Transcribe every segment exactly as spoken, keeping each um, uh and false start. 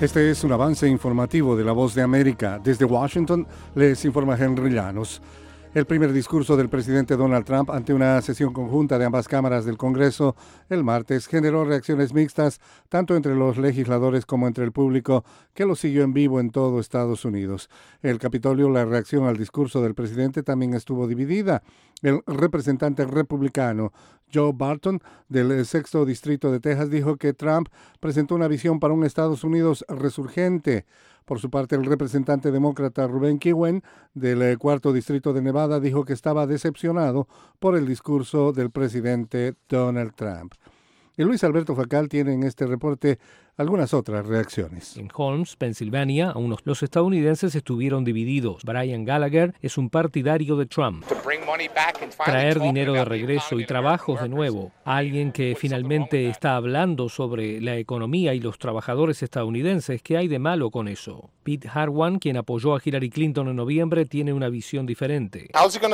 Este es un avance informativo de La Voz de América. Desde Washington les informa Henry Llanos. El primer discurso del presidente Donald Trump ante una sesión conjunta de ambas cámaras del Congreso el martes generó reacciones mixtas tanto entre los legisladores como entre el público, que lo siguió en vivo en todo Estados Unidos. En el Capitolio, la reacción al discurso del presidente también estuvo dividida. El representante republicano Joe Barton, del sexto distrito de Texas, dijo que Trump presentó una visión para un Estados Unidos resurgente. Por su parte, el representante demócrata Rubén Kihuen, del cuarto distrito de Nevada, dijo que estaba decepcionado por el discurso del presidente Donald Trump. Y Luis Alberto Facal tiene en este reporte algunas otras reacciones. En Holmes, Pensilvania, aún los estadounidenses estuvieron divididos. Brian Gallagher es un partidario de Trump. Traer dinero de regreso y trabajos de nuevo. Alguien que finalmente está hablando sobre la economía y los trabajadores estadounidenses. ¿Qué hay de malo con eso? Pete Harwan, quien apoyó a Hillary Clinton en noviembre, tiene una visión diferente.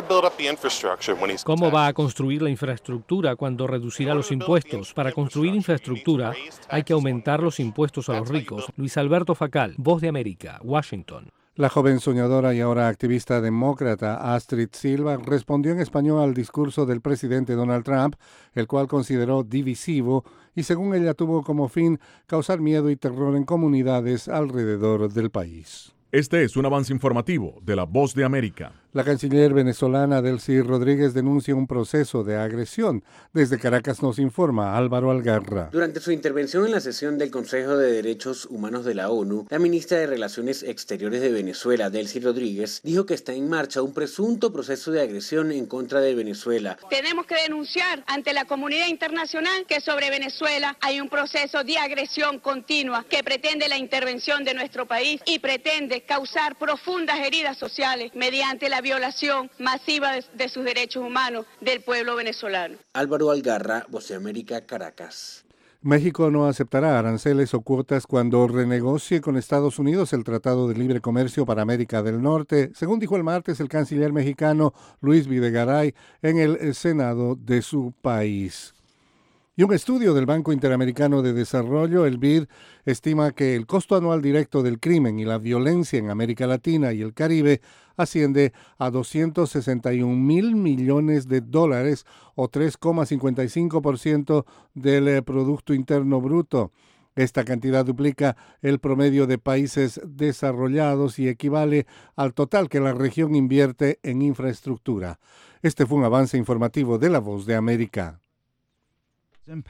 ¿Cómo va a construir la infraestructura cuando reducirá los impuestos? Para construir infraestructura hay que aumentar los impuestos a los ricos. Luis Alberto Facal, Voz de América, Washington. La joven soñadora y ahora activista demócrata Astrid Silva respondió en español al discurso del presidente Donald Trump, el cual consideró divisivo y, según ella, tuvo como fin causar miedo y terror en comunidades alrededor del país. Este es un avance informativo de La Voz de América. La canciller venezolana Delcy Rodríguez denuncia un proceso de agresión. Desde Caracas nos informa Álvaro Algarra. Durante su intervención en la sesión del Consejo de Derechos Humanos de la ONU, la ministra de Relaciones Exteriores de Venezuela, Delcy Rodríguez, dijo que está en marcha un presunto proceso de agresión en contra de Venezuela. Tenemos que denunciar ante la comunidad internacional que sobre Venezuela hay un proceso de agresión continua que pretende la intervención de nuestro país y pretende causar profundas heridas sociales mediante la violación masiva de, de sus derechos humanos del pueblo venezolano. Álvaro Algarra, Voz de América, Caracas. México no aceptará aranceles o cuotas cuando renegocie con Estados Unidos el Tratado de Libre Comercio para América del Norte, según dijo el martes el canciller mexicano Luis Videgaray en el Senado de su país. Y un estudio del Banco Interamericano de Desarrollo, el B I D, estima que el costo anual directo del crimen y la violencia en América Latina y el Caribe asciende a doscientos sesenta y un mil millones de dólares o tres coma cincuenta y cinco por ciento del Producto Interno Bruto. Esta cantidad duplica el promedio de países desarrollados y equivale al total que la región invierte en infraestructura. Este fue un avance informativo de La Voz de América.